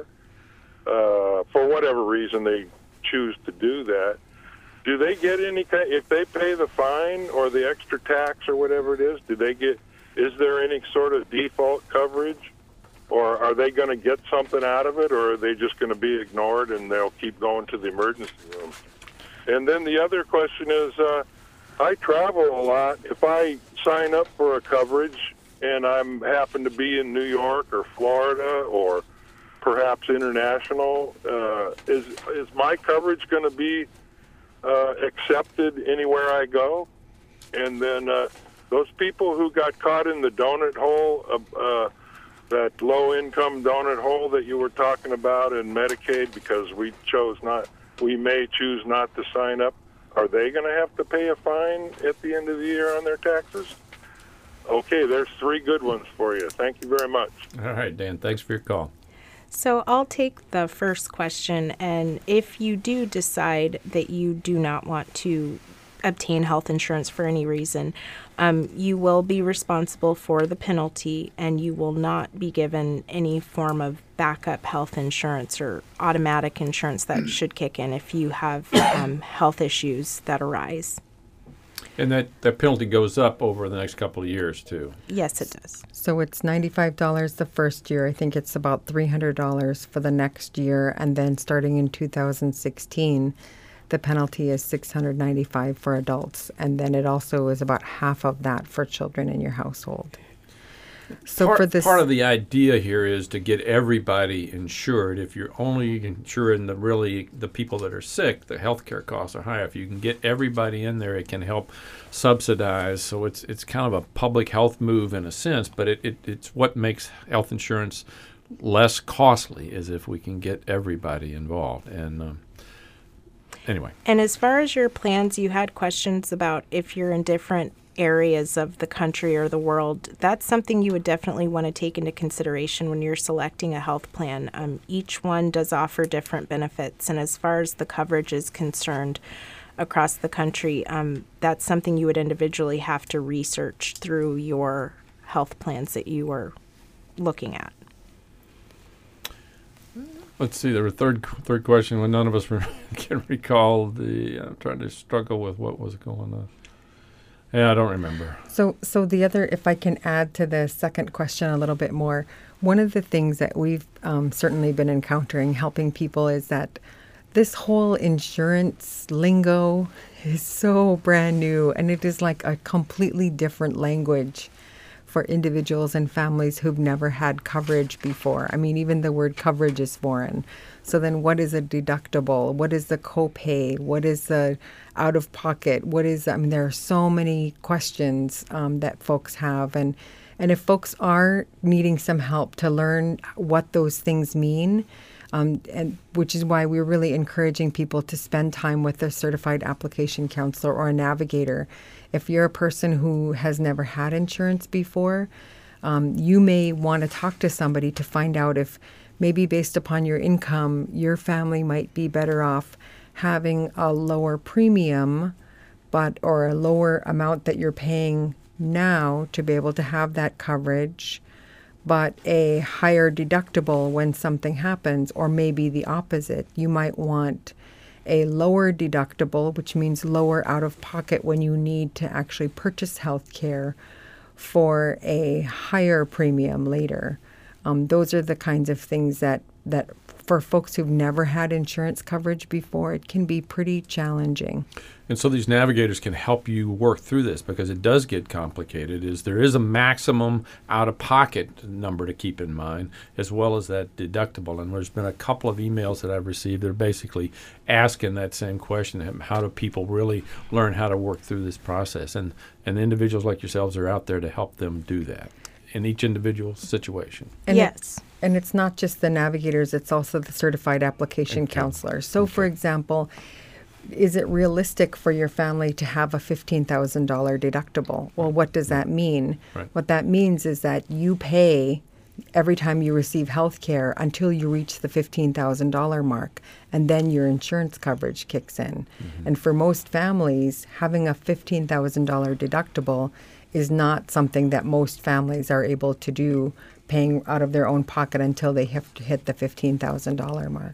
for whatever reason they choose to do that, do they get any kind, if they pay the fine or the extra tax or whatever it is, is there any sort of default coverage? Or are they going to get something out of it, or are they just going to be ignored and they'll keep going to the emergency room? And then the other question is, I travel a lot. If I sign up for a coverage and I happen to be in New York or Florida or perhaps international, is my coverage going to be accepted anywhere I go? And then those people who got caught in the donut hole, that low-income donut hole that you were talking about in Medicaid because we may choose not to sign up, are they going to have to pay a fine at the end of the year on their taxes? Okay, there's 3 good ones for you. Thank you very much. All right, Dan, thanks for your call. So I'll take the first question, and if you do decide that you do not want to obtain health insurance for any reason, you will be responsible for the penalty, and you will not be given any form of backup health insurance or automatic insurance that should kick in if you have health issues that arise. And that penalty goes up over the next couple of years, too. Yes, it does. So it's $95 the first year. I think it's about $300 for the next year. And then starting in 2016, the penalty is $695 for adults. And then it also is about half of that for children in your household. So part of the idea here is to get everybody insured. If you're only insuring the people that are sick, the healthcare costs are high. If you can get everybody in there, it can help subsidize. So it's kind of a public health move in a sense, but it's what makes health insurance less costly is if we can get everybody involved. And anyway. And as far as your plans, you had questions about if you're in different areas of the country or the world. That's something you would definitely want to take into consideration when you're selecting a health plan. Each one does offer different benefits, and as far as the coverage is concerned across the country, that's something you would individually have to research through your health plans that you are looking at. Let's see, there was a third question when none of us can recall I'm trying to struggle with what was going on. Yeah, I don't remember. So the other, if I can add to the second question a little bit more, one of the things that we've certainly been encountering helping people is that this whole insurance lingo is so brand new, and it is like a completely different language for individuals and families who've never had coverage before. I mean, even the word coverage is foreign. So then what is a deductible? What is the copay? What is the out-of-pocket? There are so many questions that folks have. And if folks are needing some help to learn what those things mean, and which is why we're really encouraging people to spend time with a certified application counselor or a navigator. If you're a person who has never had insurance before, you may want to talk to somebody to find out if maybe based upon your income, your family might be better off having a lower premium, or a lower amount that you're paying now to be able to have that coverage, but a higher deductible when something happens, or maybe the opposite. You might want a lower deductible, which means lower out-of-pocket when you need to actually purchase health care, for a higher premium later. Those are the kinds of things that for folks who've never had insurance coverage before, it can be pretty challenging. And so these navigators can help you work through this, because it does get complicated. There is a maximum out-of-pocket number to keep in mind, as well as that deductible. And there's been a couple of emails that I've received that are basically asking that same question: how do people really learn how to work through this process? And individuals like yourselves are out there to help them do that in each individual situation. And yes. And it's not just the navigators, it's also the certified application counselor. So, for example, is it realistic for your family to have a $15,000 deductible? Well, what does that mean? Right. What that means is that you pay every time you receive health care until you reach the $15,000 mark, and then your insurance coverage kicks in. And for most families, having a $15,000 deductible is not something that most families are able to do, paying out of their own pocket until they have to hit the $15,000 mark.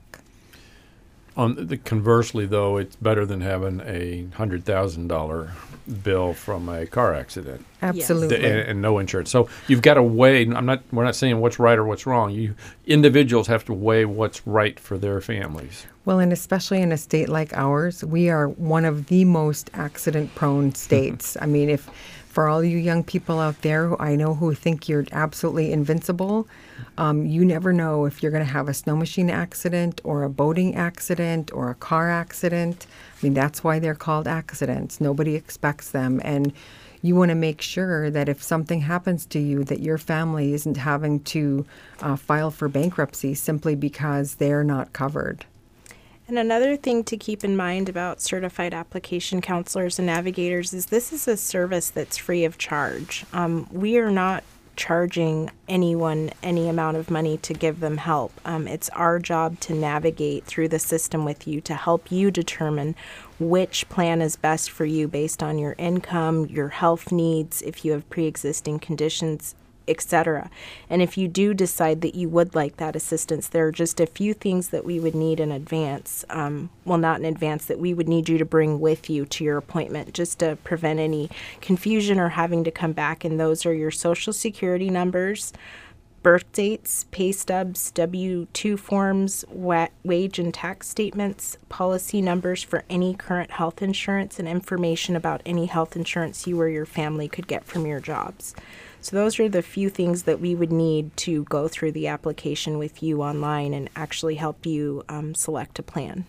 Conversely, though, it's better than having a $100,000 bill from a car accident. Absolutely. And no insurance. So you've got to weigh. We're not saying what's right or what's wrong. Individuals have to weigh what's right for their families. Well, and especially in a state like ours, we are one of the most accident-prone states. I mean, for all you young people out there who I know who think you're absolutely invincible, you never know if you're going to have a snow machine accident or a boating accident or a car accident. I mean, that's why they're called accidents. Nobody expects them. And you want to make sure that if something happens to you, that your family isn't having to file for bankruptcy simply because they're not covered. And another thing to keep in mind about certified application counselors and navigators is this is a service that's free of charge. We are not charging anyone any amount of money to give them help. It's our job to navigate through the system with you to help you determine which plan is best for you based on your income, your health needs, if you have pre-existing conditions, etc. And if you do decide that you would like that assistance, there are just a few things that we would need in advance. Well, not in advance, that we would need you to bring with you to your appointment just to prevent any confusion or having to come back. And those are your social security numbers, birth dates, pay stubs, W-2 forms, wage and tax statements, policy numbers for any current health insurance, and information about any health insurance you or your family could get from your jobs. So those are the few things that we would need to go through the application with you online and actually help you select a plan.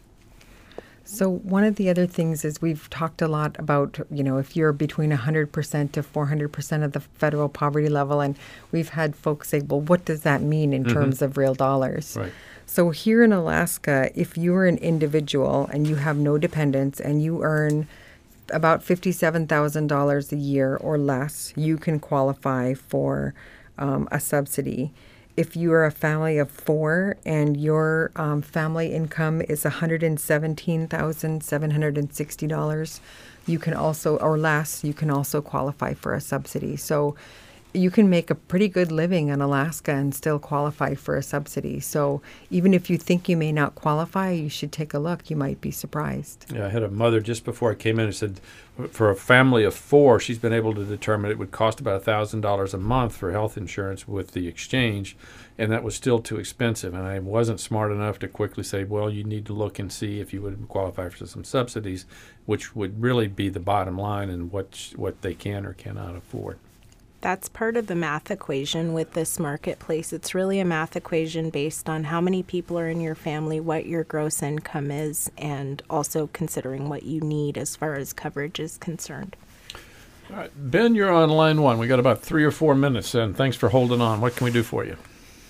So one of the other things is we've talked a lot about, if you're between 100% to 400% of the federal poverty level, and we've had folks say, well, what does that mean in terms of real dollars? Right. So here in Alaska, if you're an individual and you have no dependents and you earn about $57,000 a year or less, you can qualify for a subsidy. If you are a family of four and your family income is $117,760, you can also, or less, you can also qualify for a subsidy. So you can make a pretty good living in Alaska and still qualify for a subsidy. So even if you think you may not qualify, you should take a look. You might be surprised. Yeah, I had a mother just before I came in who said for a family of four, she's been able to determine it would cost about $1,000 a month for health insurance with the exchange, and that was still too expensive. And I wasn't smart enough to quickly say, well, you need to look and see if you would qualify for some subsidies, which would really be the bottom line and what they can or cannot afford. That's part of the math equation with this marketplace. It's really a math equation based on how many people are in your family, what your gross income is, and also considering what you need as far as coverage is concerned. All right, Ben, you're on line one. We got about 3 or 4 minutes, and thanks for holding on. What can we do for you?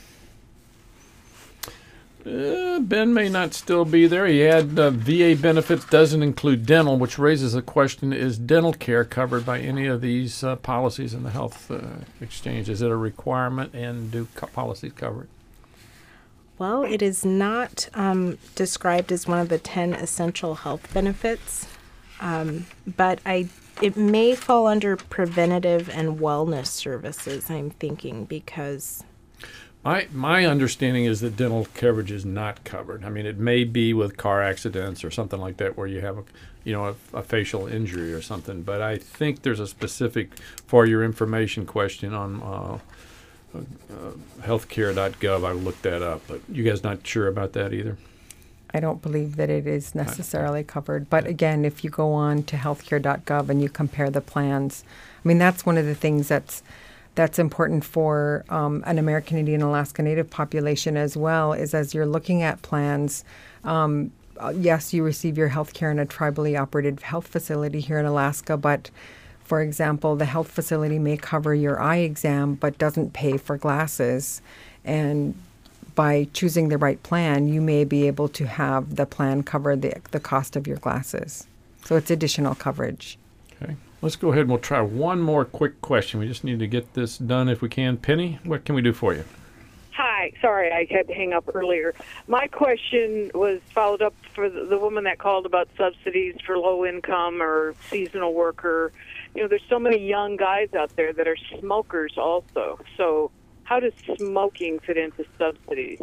Ben may not still be there. He had VA benefits, doesn't include dental, which raises a question, is dental care covered by any of these policies in the health exchange? Is it a requirement, and do policies cover it? Well, it is not described as one of the 10 essential health benefits, but it may fall under preventative and wellness services, I'm thinking, because... My understanding is that dental coverage is not covered. I mean, it may be with car accidents or something like that where you have a facial injury or something. But I think there's a specific, for your information, question on healthcare.gov. I looked that up, but you guys not sure about that either? I don't believe that it is necessarily covered. But again, if you go on to healthcare.gov and you compare the plans, I mean, that's one of the things that's important for an American Indian Alaska Native population as well, is as you're looking at plans, yes, you receive your health care in a tribally operated health facility here in Alaska, but for example, the health facility may cover your eye exam but doesn't pay for glasses. And by choosing the right plan, you may be able to have the plan cover the cost of your glasses. So it's additional coverage. Okay. Let's go ahead and we'll try one more quick question. We just need to get this done if we can. Penny, what can we do for you? Hi. Sorry, I had to hang up earlier. My question was followed up for the woman that called about subsidies for low income or seasonal worker. You know, there's so many young guys out there that are smokers also. So how does smoking fit into subsidies?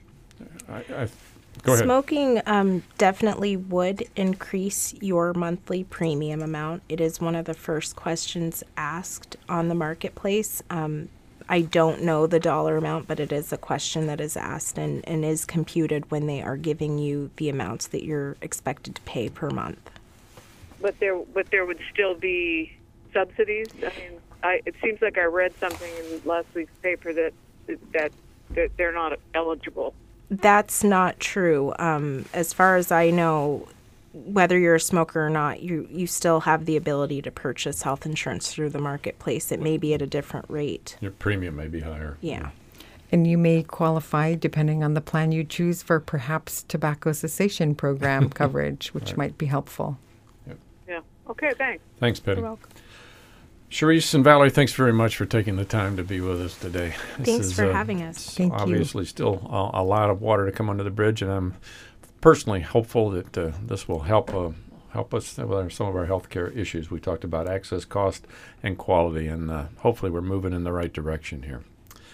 Go ahead. Smoking definitely would increase your monthly premium amount. It is one of the first questions asked on the marketplace. I don't know the dollar amount, but it is a question that is asked and is computed when they are giving you the amounts that you're expected to pay per month. But there would still be subsidies? I mean, it seems like I read something in last week's paper that they're not eligible. That's not true. As far as I know, whether you're a smoker or not, you still have the ability to purchase health insurance through the marketplace. It may be at a different rate. Your premium may be higher. Yeah. And you may qualify, depending on the plan you choose, for perhaps tobacco cessation program coverage, which Right. might be helpful. Yep. Yeah. Okay, thanks. Thanks, Penny. You're welcome. Sharice and Valerie, thanks very much for taking the time to be with us today. Thanks for having us. Thank you. Obviously still a lot of water to come under the bridge, and I'm personally hopeful that this will help us with some of our healthcare issues. We talked about access, cost, and quality, and hopefully we're moving in the right direction here.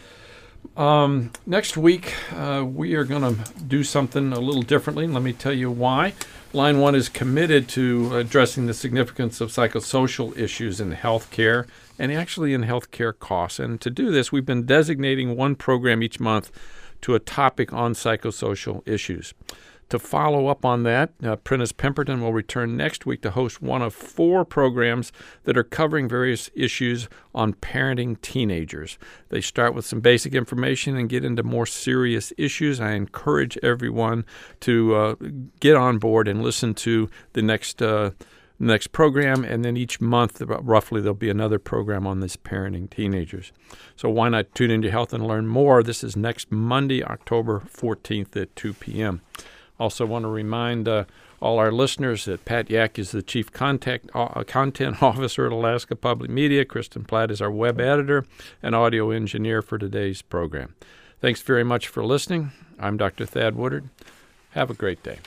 Next week, we are going to do something a little differently, and let me tell you why. Line 1 is committed to addressing the significance of psychosocial issues in healthcare and actually in healthcare costs. And to do this, we've been designating one program each month to a topic on psychosocial issues. To follow up on that, Prentice Pemberton will return next week to host one of 4 programs that are covering various issues on parenting teenagers. They start with some basic information and get into more serious issues. I encourage everyone to get on board and listen to the next program, and then each month, roughly, there'll be another program on this parenting teenagers. So why not tune into Health and learn more? This is next Monday, October 14th at 2 p.m. Also want to remind all our listeners that Pat Yak is the Chief Content Officer at Alaska Public Media. Kristen Platt is our web editor and audio engineer for today's program. Thanks very much for listening. I'm Dr. Thad Woodard. Have a great day.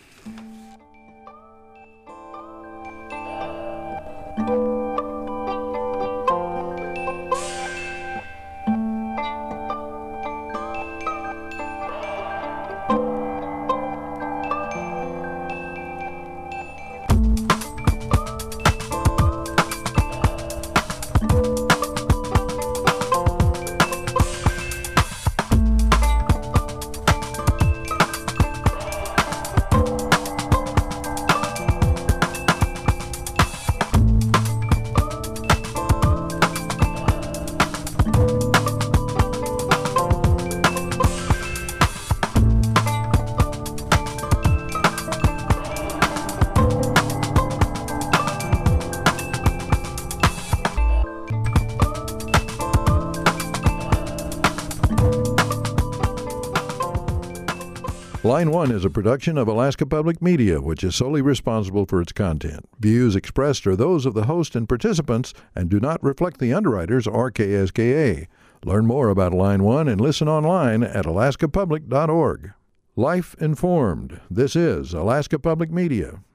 Line 1 is a production of Alaska Public Media, which is solely responsible for its content. Views expressed are those of the host and participants and do not reflect the underwriters or KSKA. Learn more about Line 1 and listen online at alaskapublic.org. Life Informed. This is Alaska Public Media.